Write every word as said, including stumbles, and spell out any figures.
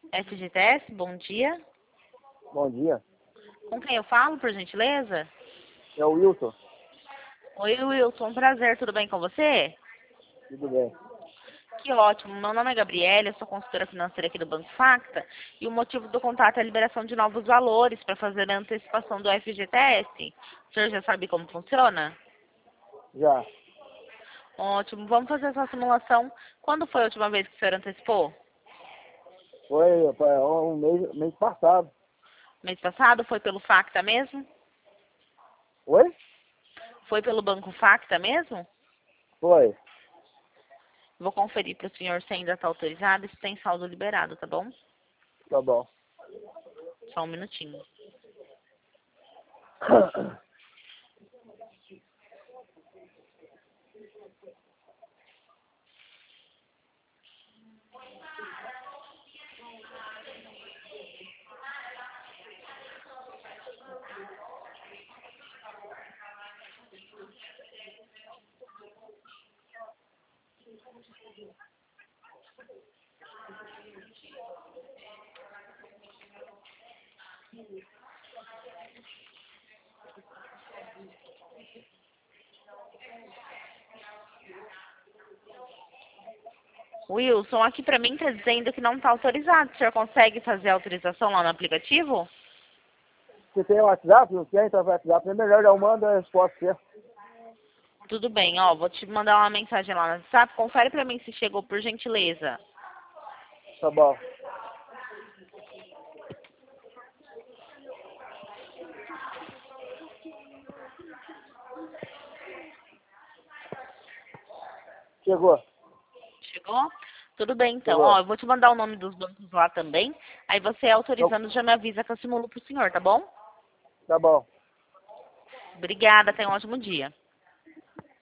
F G T S, bom dia. Bom dia. Com quem eu falo, por gentileza? É o Wilson. Oi, Wilson, prazer, tudo bem com você? Tudo bem. Que ótimo, meu nome é Gabriela, eu sou consultora financeira aqui do Banco Facta e o motivo do contato é a liberação de novos valores para fazer a antecipação do F G T S. O senhor já sabe como funciona? Já. Ótimo, vamos fazer essa simulação. Quando foi a última vez que o senhor antecipou? Foi foi um mês, mês passado. Mês passado? Foi pelo Facta mesmo? Oi? Foi pelo Banco Facta mesmo? Foi. Vou conferir para o senhor se ainda está autorizado e se tem saldo liberado, tá bom? Tá bom. Só um minutinho. Wilson, aqui para mim está dizendo que não está autorizado. O senhor consegue fazer a autorização lá no aplicativo? Você tem o WhatsApp? Não tem? Então o WhatsApp é melhor, eu mando a resposta pra você. Tudo bem, ó, vou te mandar uma mensagem lá no WhatsApp. Confere para mim se chegou, por gentileza. Tá bom. Chegou. Chegou? Tudo bem, então. Ó, Chegou. eu vou te mandar o nome dos bancos lá também. Aí você, Então, autorizando, já me avisa que eu simulo pro senhor, tá bom? tá bom. Obrigada, tenha um ótimo dia.